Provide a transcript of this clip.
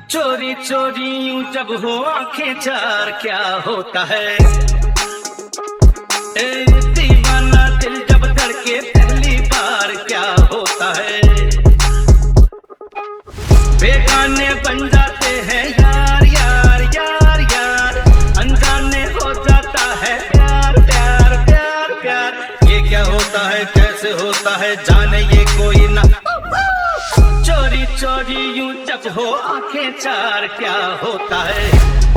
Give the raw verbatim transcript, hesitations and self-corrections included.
चोरी चोरी यूं जब हो आंखें चार क्या होता है। ए दीवाना दिल जब धड़के पहली बार क्या होता है। बेगाने बन जाते हैं यार यार यार यार, अनजाने हो जाता है प्यार प्यार प्यार प्यार। ये क्या होता है कैसे होता है जाने ये कोई ना। चोरी चोरी यूं जब हो आंखें चार क्या होता है।